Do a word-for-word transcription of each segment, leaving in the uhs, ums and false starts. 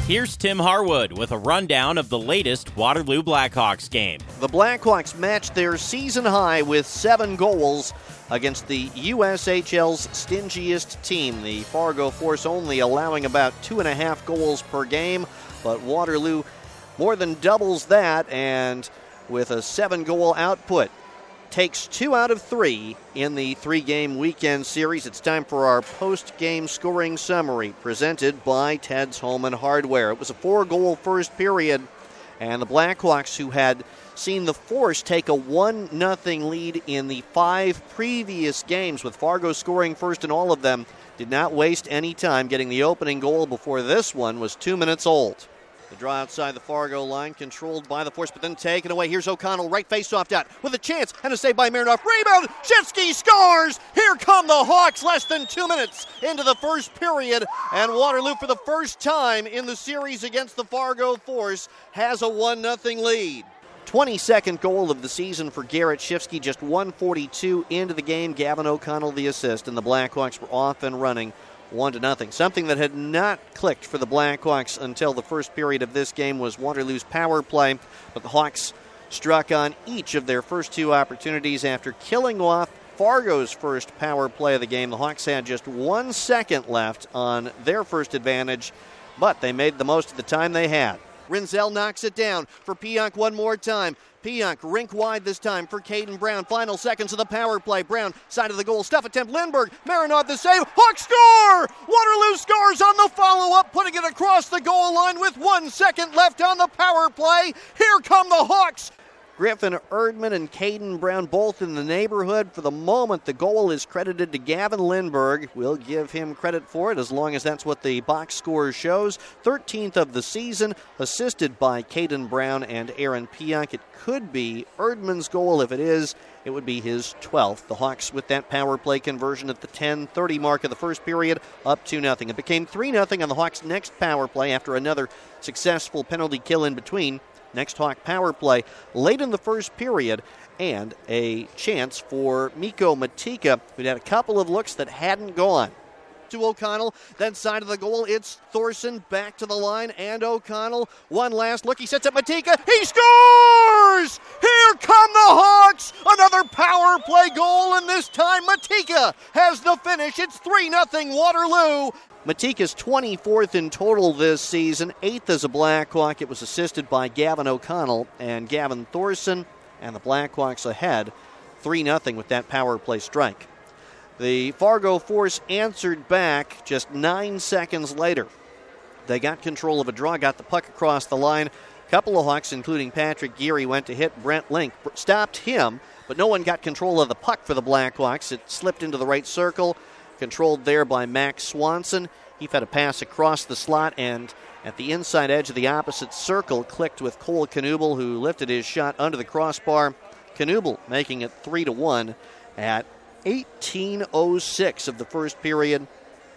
Here's Tim Harwood with a rundown of the latest Waterloo Blackhawks game. The Blackhawks matched their season high with seven goals against the U S H L's stingiest team. The Fargo Force only allowing about two and a half goals per game, but Waterloo more than doubles that, and with a seven-goal output, takes two out of three in the three-game weekend series. It's time for our post-game scoring summary presented by Ted's Home and Hardware. It was a four-goal first period, and the Blackhawks, who had seen the Force take a one nothing lead in the five previous games, with Fargo scoring first in all of them, did not waste any time getting the opening goal before this one was two minutes old. The draw outside the Fargo line, controlled by the Force, but then taken away. Here's O'Connell, right face-off dot, with a chance, and a save by Marinoff. Rebound, Shifsky scores! Here come the Hawks, less than two minutes into the first period, and Waterloo, for the first time in the series against the Fargo Force, has a one nothing lead. twenty-second goal of the season for Garrett Shifsky, just one forty-two into the game. Gavin O'Connell the assist, and the Blackhawks were off and running one to nothing. Something that had not clicked for the Blackhawks until the first period of this game was Waterloo's power play, but the Hawks struck on each of their first two opportunities after killing off Fargo's first power play of the game. The Hawks had just one second left on their first advantage, but they made the most of the time they had. Rinzel knocks it down for Pionk one more time. Pionk rink wide this time for Caden Brown. Final seconds of the power play. Brown, side of the goal, stuff attempt. Lindbergh, Marinoff the save. Hawks score! Waterloo scores on the follow-up, putting it across the goal line with one second left on the power play. Here come the Hawks. Griffin Erdman and Caden Brown both in the neighborhood. For the moment, the goal is credited to Gavin Lindbergh. We'll give him credit for it as long as that's what the box score shows. thirteenth of the season, assisted by Caden Brown and Aaron Pionk. It could be Erdman's goal. If it is, it would be his twelfth. The Hawks with that power play conversion at the ten thirty mark of the first period, up two nothing. It became three nothing on the Hawks' next power play after another successful penalty kill in between. Next Hawk power play late in the first period, and a chance for Mikko Matika, who'd had a couple of looks that hadn't gone. To O'Connell, then side of the goal, it's Thorson back to the line, and O'Connell, one last look, he sets up Matika, he scores! Here come the Hawks! Another power play goal, and this time Matika has the finish. It's three nothing Waterloo. Matika's twenty-fourth in total this season, eighth as a Blackhawk. It was assisted by Gavin O'Connell and Gavin Thorson, and the Blackhawks ahead three nothing with that power play strike. The Fargo Force answered back just nine seconds later. They got control of a draw, got the puck across the line. A couple of Hawks, including Patrick Geary, went to hit Brent Link, stopped him, but no one got control of the puck for the Blackhawks. It slipped into the right circle, controlled there by Max Swanson. He fed a pass across the slot, and at the inside edge of the opposite circle, clicked with Cole Knuble, who lifted his shot under the crossbar. Knuble making it three to one at eighteen oh six of the first period.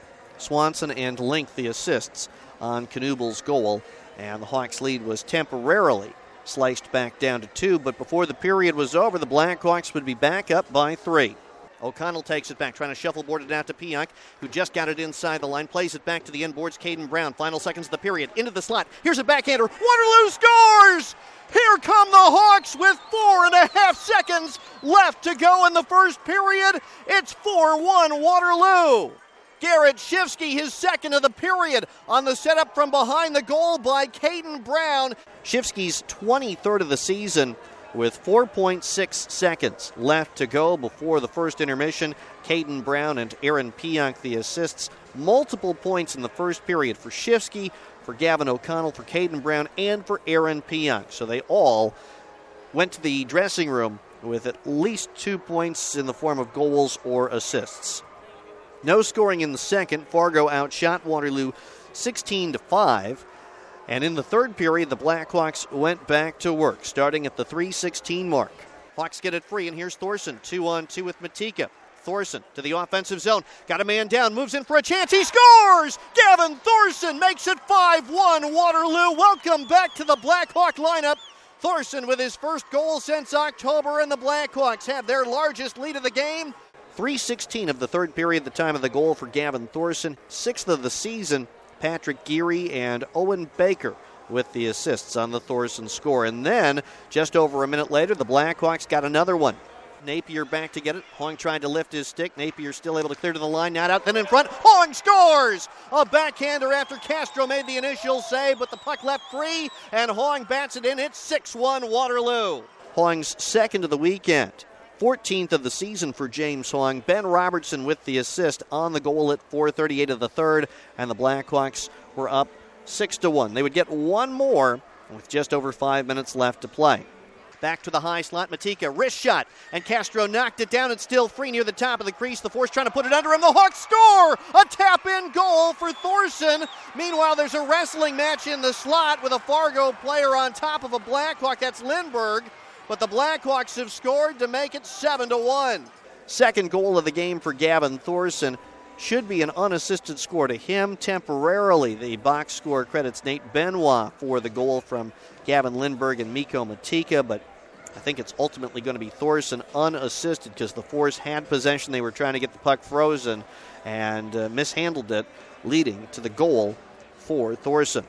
Swanson and Link the assists on Knuble's goal, and the Hawks' lead was temporarily sliced back down to two, but before the period was over, the Blackhawks would be back up by three. O'Connell takes it back, trying to shuffleboard it out to Pionk, who just got it inside the line, plays it back to the inboards. Caden Brown, final seconds of the period, into the slot. Here's a backhander. Waterloo scores! Here come the Hawks with four and a half seconds left to go in the first period. It's four one Waterloo. Garrett Shifsky, his second of the period, on the setup from behind the goal by Caden Brown. Shifsky's twenty-third of the season, with four point six seconds left to go before the first intermission. Caden Brown and Aaron Pionk the assists. Multiple points in the first period for Shifsky, for Gavin O'Connell, for Caden Brown, and for Aaron Pionk. So they all went to the dressing room with at least two points in the form of goals or assists. No scoring in the second. Fargo outshot Waterloo sixteen to five. And in the third period, the Blackhawks went back to work, starting at the three sixteen mark. Hawks get it free, and here's Thorson, two on two with Matika. Thorson to the offensive zone, got a man down, moves in for a chance, he scores! Gavin Thorson makes it five one Waterloo. Welcome back to the Blackhawk lineup. Thorson with his first goal since October, and the Blackhawks have their largest lead of the game. three sixteen of the third period, the time of the goal for Gavin Thorson, sixth of the season Patrick Geary and Owen Baker with the assists on the Thorson score. And then, just over a minute later, the Blackhawks got another one. Napier back to get it. Hong tried to lift his stick. Napier still able to clear to the line, not out, then in front. Hong scores! A backhander after Castro made the initial save, but the puck left free, and Hong bats it in. It's six one Waterloo. Hong's second of the weekend. fourteenth of the season for James Hong. Ben Robertson with the assist on the goal at four thirty-eight of the third, and the Blackhawks were up six to one. They would get one more with just over five minutes left to play. Back to the high slot, Matika, wrist shot, and Castro knocked it down. It's still free near the top of the crease. The Force trying to put it under him. The Hawks score! A tap-in goal for Thorson. Meanwhile, there's a wrestling match in the slot with a Fargo player on top of a Blackhawk. That's Lindbergh. But the Blackhawks have scored to make it seven to one. Second goal of the game for Gavin Thorson. Should be an unassisted score to him temporarily. The box score credits Nate Benoit for the goal from Gavin Lindbergh and Mikko Matika, but I think it's ultimately going to be Thorson unassisted because the Force had possession. They were trying to get the puck frozen and uh, mishandled it, leading to the goal for Thorson.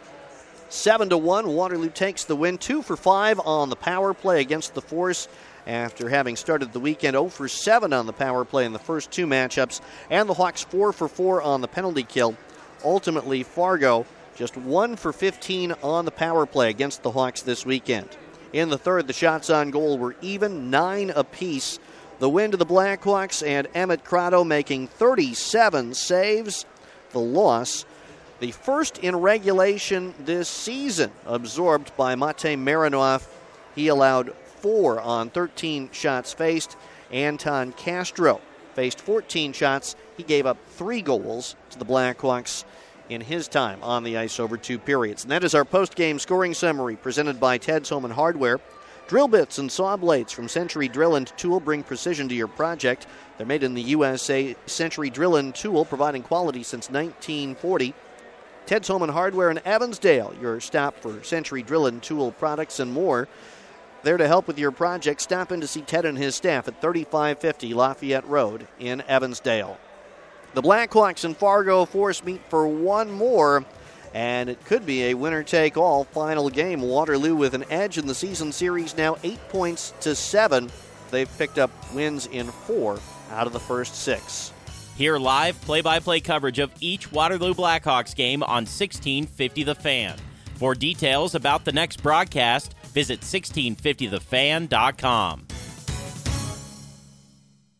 seven to one, Waterloo takes the win. two for five on the power play against the Force after having started the weekend oh for seven on the power play in the first two matchups, and the Hawks four for four on the penalty kill. Ultimately, Fargo just one for fifteen on the power play against the Hawks this weekend. In the third, the shots on goal were even, nine apiece. The win to the Blackhawks, and Emmett Crotto making thirty-seven saves. The loss, the first in regulation this season, absorbed by Mate Marinov. He allowed four on thirteen shots faced. Anton Castro faced fourteen shots. He gave up three goals to the Blackhawks in his time on the ice over two periods. And that is our post-game scoring summary presented by Ted's Home and Hardware. Drill bits and saw blades from Century Drill and Tool bring precision to your project. They're made in the U S A. Century Drill and Tool, providing quality since nineteen forty. Ted's Home and Hardware in Evansdale, your stop for Century Drill and Tool products and more. There to help with your project, stop in to see Ted and his staff at thirty-five fifty Lafayette Road in Evansdale. The Blackhawks and Fargo Force meet for one more, and it could be a winner-take-all final game. Waterloo with an edge in the season series now eight points to seven. They've picked up wins in four out of the first six. Hear live play-by-play coverage of each Waterloo Blackhawks game on sixteen fifty The Fan. For details about the next broadcast, visit sixteen fifty the fan dot com.